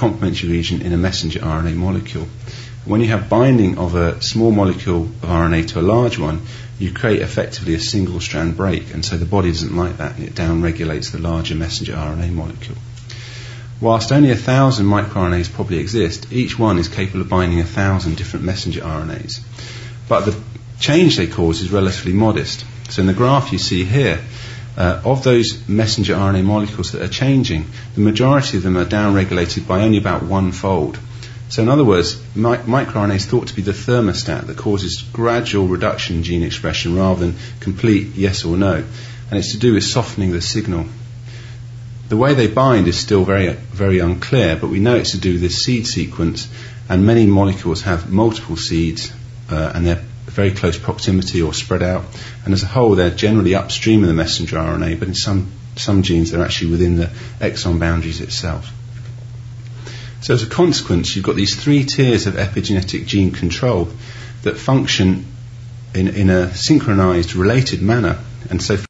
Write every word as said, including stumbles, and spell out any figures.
complementary region in a messenger R N A molecule. When you have binding of a small molecule of R N A to a large one, you create effectively a single strand break, and so the body doesn't like that, and it down-regulates the larger messenger R N A molecule. Whilst only a thousand microRNAs probably exist, each one is capable of binding a thousand different messenger R N As. But the change they cause is relatively modest. So in the graph you see here, uh, of those messenger R N A molecules that are changing, the majority of them are down-regulated by only about one-fold. So in other words, mi- microRNA is thought to be the thermostat that causes gradual reduction in gene expression rather than complete yes or no. And it's to do with softening the signal. The way they bind is still very, very unclear, but we know it's to do with this seed sequence, and many molecules have multiple seeds, uh, and they're very close proximity or spread out. And as a whole, they're generally upstream of the messenger R N A, but in some, some genes they're actually within the exon boundaries itself. So as a consequence, you've got these three tiers of epigenetic gene control that function in, in a synchronized, related manner. And so